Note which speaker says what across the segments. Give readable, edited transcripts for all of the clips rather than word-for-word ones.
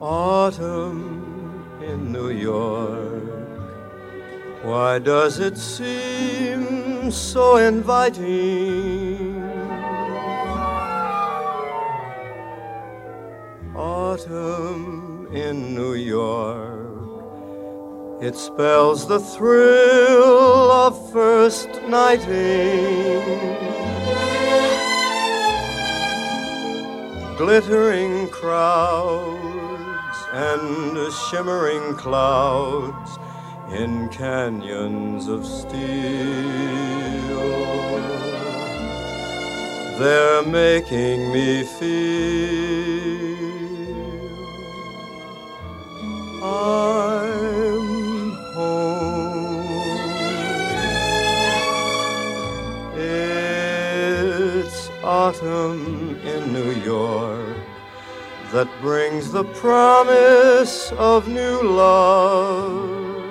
Speaker 1: Autumn in New York, why does it seem so inviting? Autumn in New York, it spells the thrill of first nighting. Glittering crowds and shimmering clouds in canyons of steel. They're making me feel I'm home. It's autumn in New York that brings the promise of new love.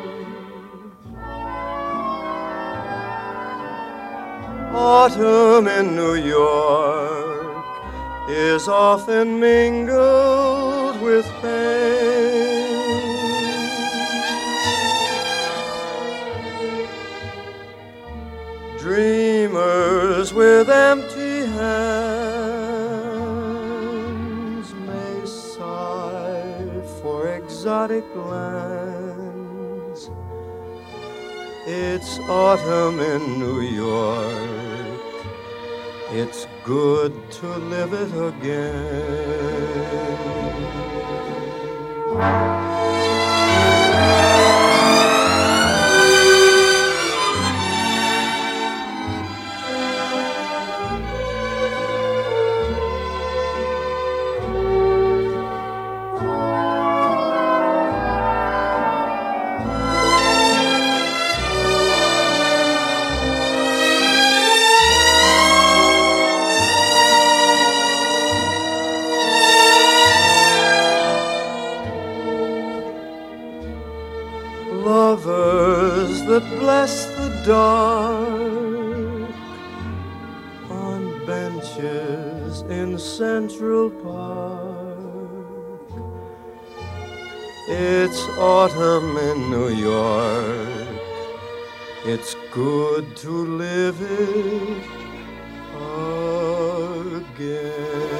Speaker 1: Autumn in New York is often mingled with pain. Dreamers with empty hands may sigh for exotic lands. It's autumn in New York. It's good to live it again. Lovers that bless the dark on benches in Central Park. It's autumn in New York. It's good to live it again.